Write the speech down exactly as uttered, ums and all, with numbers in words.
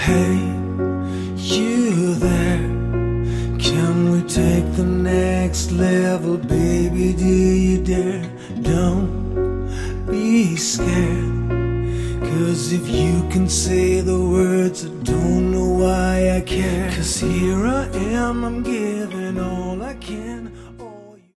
Hey, you there? Can we take the next level, baby? Do you dare? Don't be scared. Cause if you can say the words, I don't know why I care. Cause here I am, I'm giving all I can.